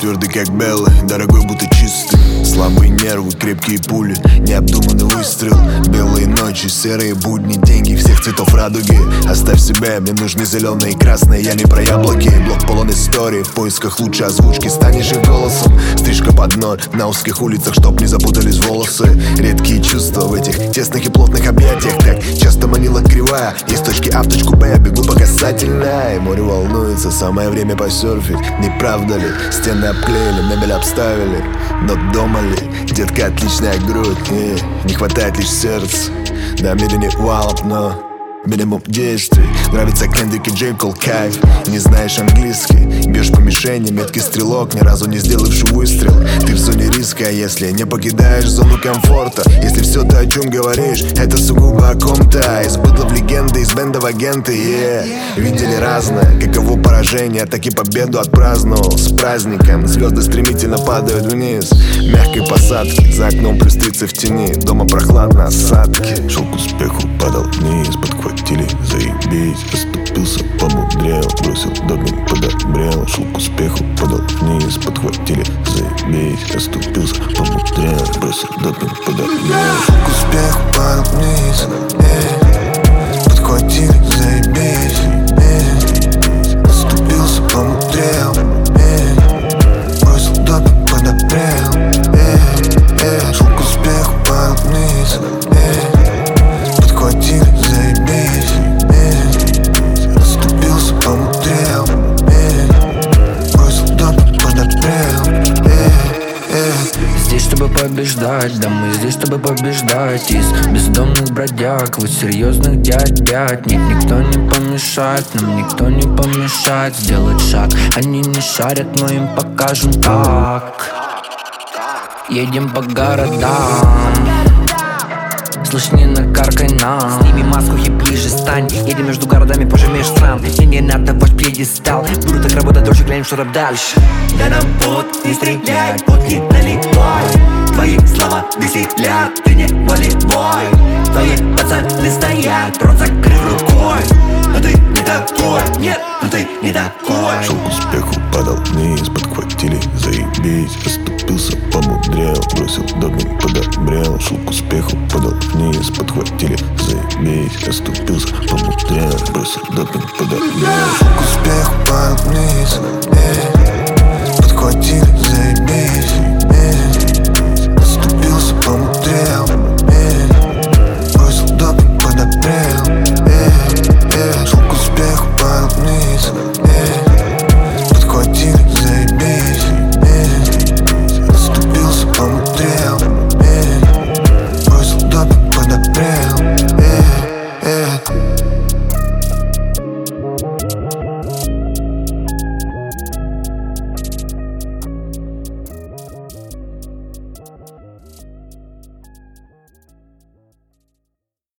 твердый как белый, дорогой будто чистый. Слабые нервы, крепкие пули, необдуманный выстрел. Белые ночи, серые будни, деньги всех цветов радуги. Оставь себя, мне нужны зеленые и красные, я не про яблоки. Блок полон истории, в поисках лучшей озвучки. Станешь их голосом, стрижка под ноль на узких улицах, чтоб не запутались волосы. Редкие чувства в этих тесных и плотных объятиях. Так часто манила кривая, из точки А в точку Б я бегу по касательной. Море волнуется, самое время посерфить. Не правда ли? Стены обклеили, мебель обставили, но дома ли? Детка, отличная грудь, не хватает лишь сердца. Намерение валом, но минимум действий. Нравится Кендрик и Джей Кол, кайф. Не знаешь английский, бьешь по мишени, меткий стрелок, ни разу не сделавший выстрел. Ты в зоне риска, если не покидаешь зону комфорта. Если все то, о чем говоришь, это сугубо о ком-то. Из быдлов легенды, из бенда в агенты, Видели разное, каково поражение, так и победу отпраздновал. С праздником звезды стремительно падают вниз. Мягкой посадки, за окном плюс 30 в тени. Дома прохладно, осадки. Шел к успеху, падал вниз, подхватили, заебись. Оступился, помудрел, бросил допинг, подобрел. Шел к успеху, падал вниз, подхватили, заебись. Оступился, помудрел, бросил допинг, подобрел. Шел к успеху, падал вниз, подхватили, заебись. Оступился, помудрел, бросил допинг, подобрел. Шел к успеху, падал вниз, подхватили, заебись. Оступился, помудрел, бросил допинг, подобрел. Здесь, чтобы побеждать, да мы здесь, чтобы побеждать. Из бездомных бродяг вы серьезных дядь. Нет, никто не помешает, нам никто не помешает сделать шаг. Они не шарят, но им покажем как. Едем по городам, слышь, не накаркай нам. Сними маску и ближе стань. Едем между городами, пожимешь стран. Мне не надо ваш пьедестал. Буду так работать дольше, глянем, что там дальше. Да нам пот не стрелять, пот не наливай. Твои слова веселят, ты не волевой. Твои пацаны стоят, рот закрыв рукой. Но ты не такой, нет, но ты не такой. Шел к успеху, падал вниз, подхватили, заебись. Оступился, помудрел, бросил допинг, подобрел. Шел к успеху, падал вниз, подхватили, заебись. Оступился, помудрел, бросил допинг, подобрел. Шел к успеху, падал вниз, подхватили,